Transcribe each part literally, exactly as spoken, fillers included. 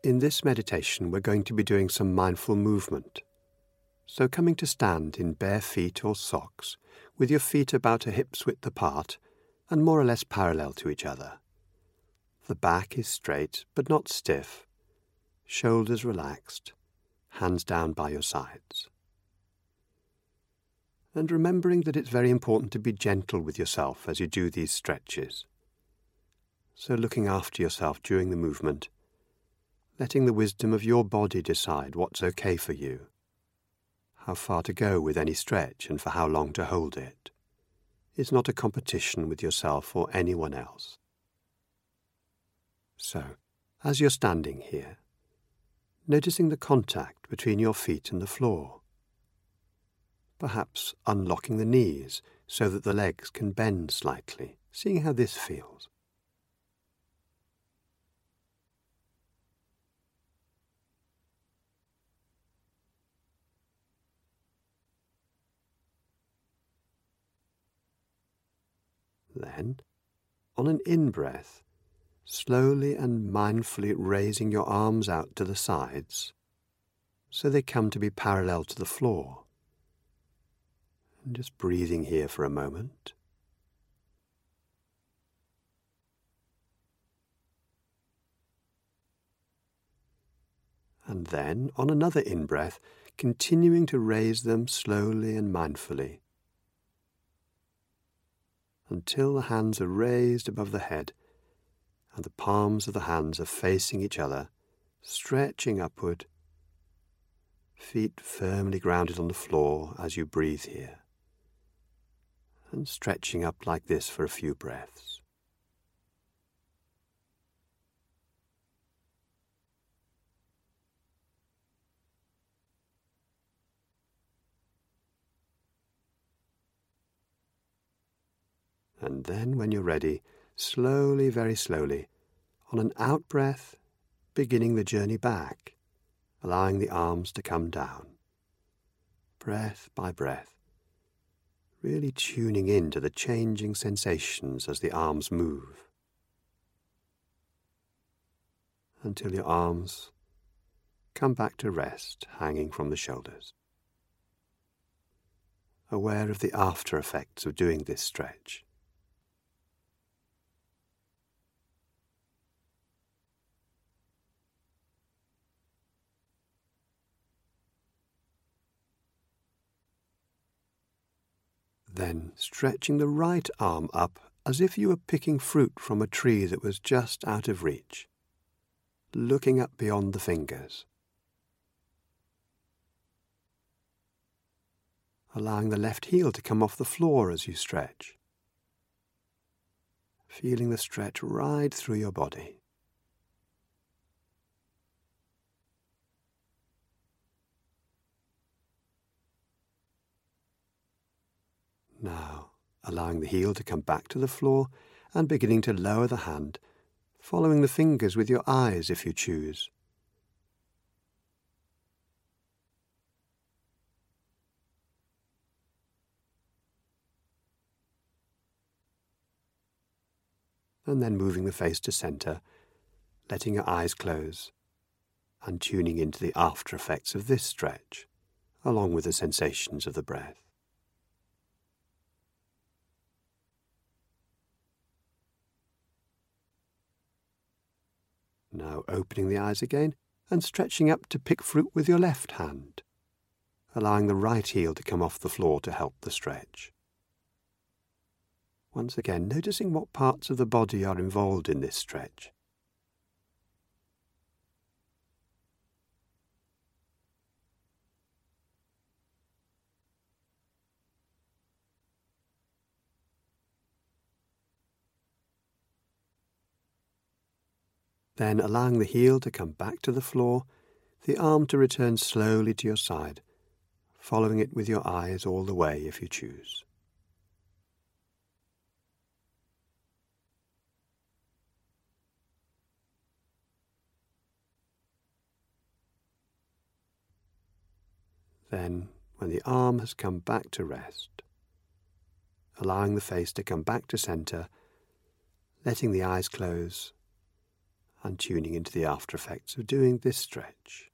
In this meditation, we're going to be doing some mindful movement. So coming to stand in bare feet or socks, with your feet about a hip's width apart and more or less parallel to each other. The back is straight but not stiff, shoulders relaxed, hands down by your sides. And remembering that it's very important to be gentle with yourself as you do these stretches. So looking after yourself during the movement, letting the wisdom of your body decide what's okay for you, how far to go with any stretch and for how long to hold it. It's not a competition with yourself or anyone else. So, as you're standing here, noticing the contact between your feet and the floor, perhaps unlocking the knees so that the legs can bend slightly, seeing how this feels. Then, on an in-breath, slowly and mindfully raising your arms out to the sides so they come to be parallel to the floor. And just breathing here for a moment. And then, on another in-breath, continuing to raise them slowly and mindfully until the hands are raised above the head and the palms of the hands are facing each other, stretching upward, feet firmly grounded on the floor as you breathe here, and stretching up like this for a few breaths. And then, when you're ready, slowly, very slowly, on an out-breath, beginning the journey back, allowing the arms to come down, breath by breath, really tuning in to the changing sensations as the arms move, until your arms come back to rest, hanging from the shoulders, aware of the after effects of doing this stretch. Then stretching the right arm up as if you were picking fruit from a tree that was just out of reach, looking up beyond the fingers. Allowing the left heel to come off the floor as you stretch, feeling the stretch right through your body. Now, allowing the heel to come back to the floor and beginning to lower the hand, following the fingers with your eyes if you choose. And then moving the face to center, letting your eyes close, and tuning into the after effects of this stretch, along with the sensations of the breath. Now opening the eyes again and stretching up to pick fruit with your left hand, allowing the right heel to come off the floor to help the stretch. Once again, noticing what parts of the body are involved in this stretch. Then allowing the heel to come back to the floor, the arm to return slowly to your side, following it with your eyes all the way if you choose. Then, when the arm has come back to rest, allowing the face to come back to center, letting the eyes close, and tuning into the after effects of doing this stretch.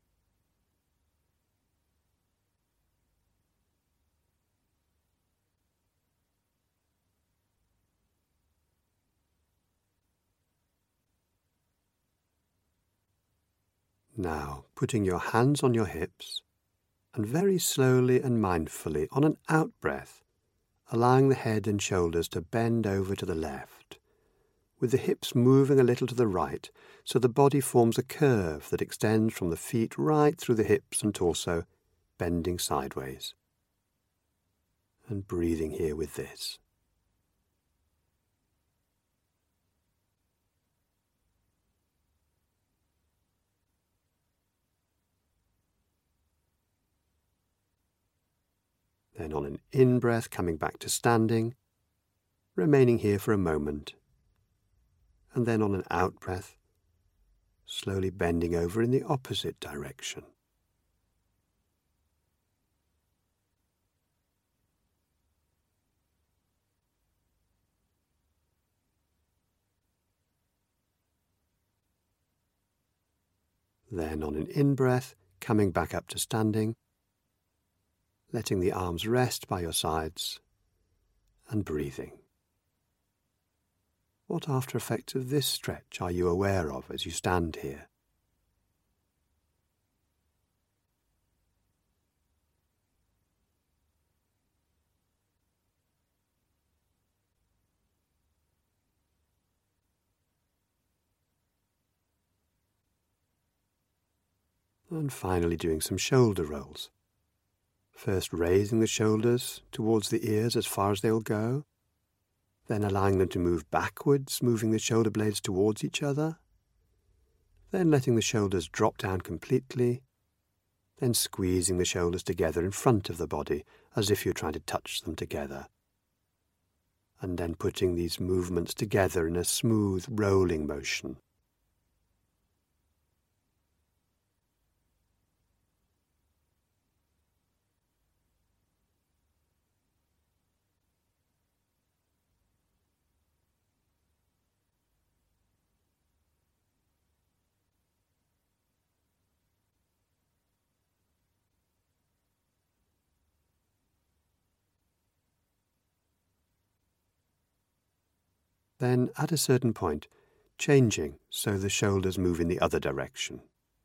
Now, putting your hands on your hips, and very slowly and mindfully, on an out-breath, allowing the head and shoulders to bend over to the left, with the hips moving a little to the right, so the body forms a curve that extends from the feet right through the hips and torso, bending sideways. And breathing here with this. Then on an in-breath, coming back to standing, remaining here for a moment, and then on an out-breath, slowly bending over in the opposite direction. Then on an in-breath, coming back up to standing, letting the arms rest by your sides, and breathing. What after effects of this stretch are you aware of as you stand here? And finally doing some shoulder rolls. First raising the shoulders towards the ears as far as they'll go, then allowing them to move backwards, moving the shoulder blades towards each other, then letting the shoulders drop down completely, then squeezing the shoulders together in front of the body as if you're trying to touch them together, and then putting these movements together in a smooth rolling motion. Then, at a certain point, changing so the shoulders move in the other direction.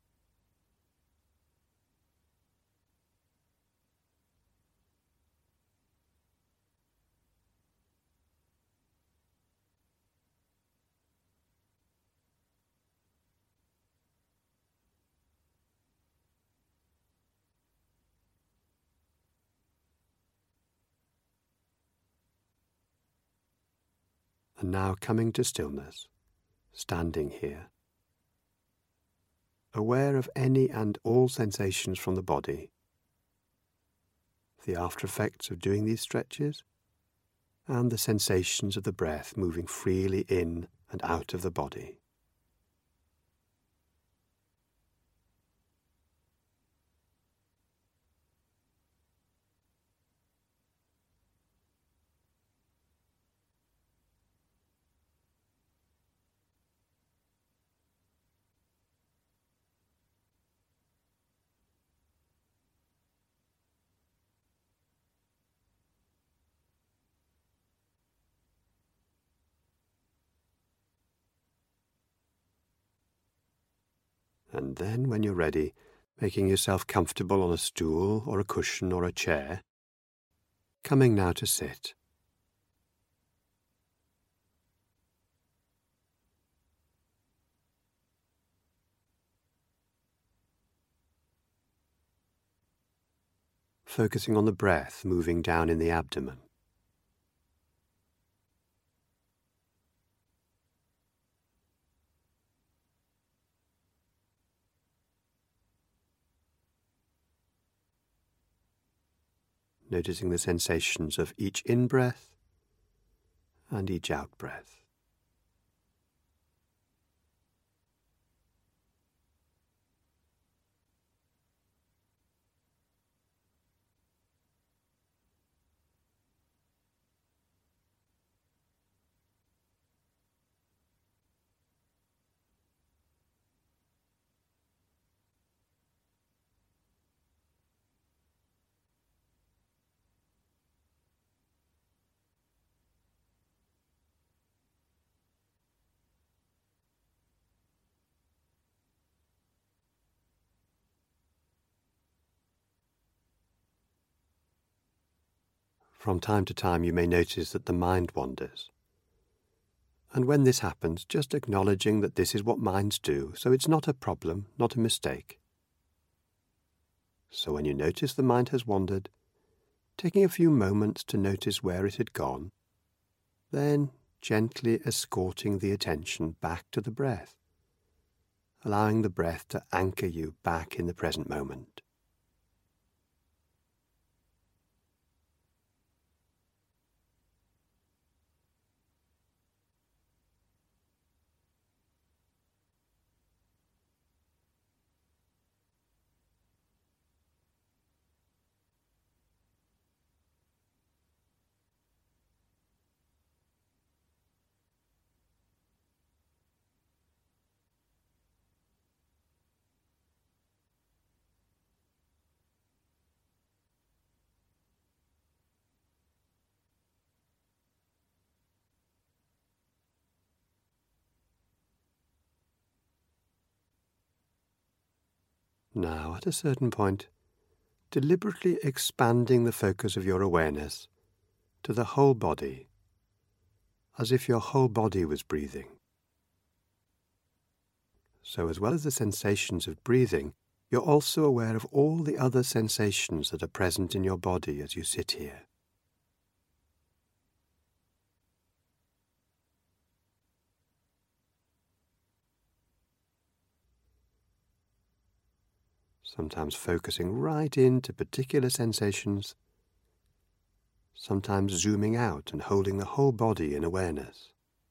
And now coming to stillness, standing here, aware of any and all sensations from the body, the after effects of doing these stretches, and the sensations of the breath moving freely in and out of the body. And then, when you're ready, making yourself comfortable on a stool or a cushion or a chair, coming now to sit. Focusing on the breath moving down in the abdomen. Noticing the sensations of each in-breath and each out-breath. From time to time you may notice that the mind wanders. And when this happens, just acknowledging that this is what minds do, so it's not a problem, not a mistake. So when you notice the mind has wandered, taking a few moments to notice where it had gone, then gently escorting the attention back to the breath, allowing the breath to anchor you back in the present moment. Now, at a certain point, deliberately expanding the focus of your awareness to the whole body, as if your whole body was breathing. So as well as the sensations of breathing, you're also aware of all the other sensations that are present in your body as you sit here. Sometimes focusing right into particular sensations, sometimes zooming out and holding the whole body in awareness.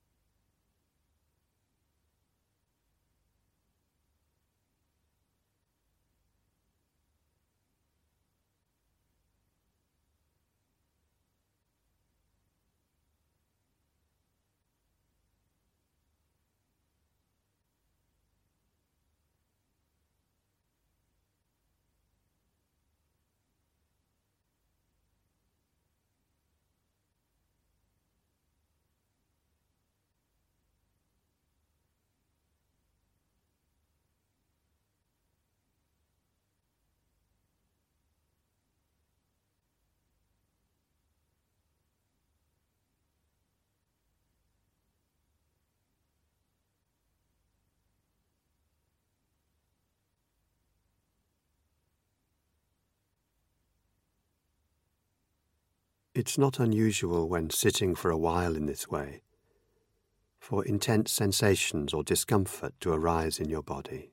It's not unusual when sitting for a while in this way for intense sensations or discomfort to arise in your body.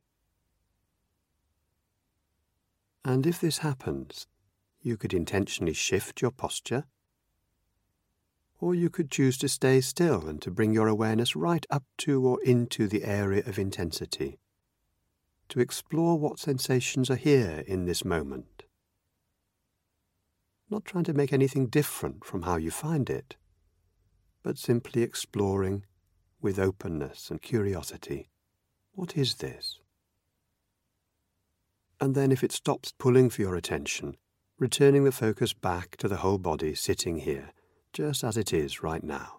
And if this happens, you could intentionally shift your posture, or you could choose to stay still and to bring your awareness right up to or into the area of intensity, to explore what sensations are here in this moment. Not trying to make anything different from how you find it, but simply exploring with openness and curiosity, what is this? And then if it stops pulling for your attention, returning the focus back to the whole body sitting here, just as it is right now.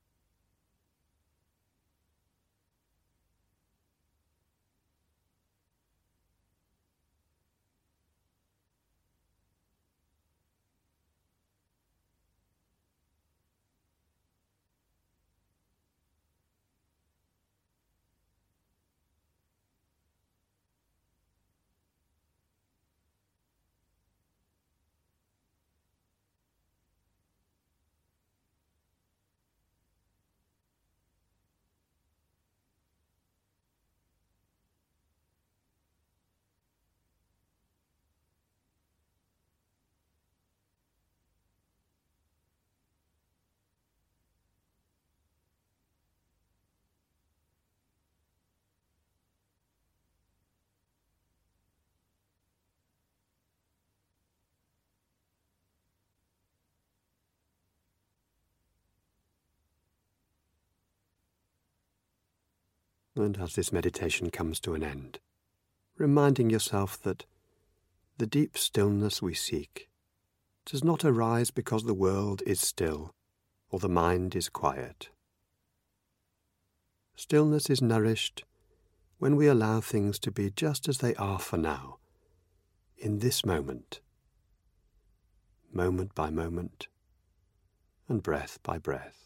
And as this meditation comes to an end, reminding yourself that the deep stillness we seek does not arise because the world is still or the mind is quiet. Stillness is nourished when we allow things to be just as they are for now, in this moment, moment by moment, and breath by breath.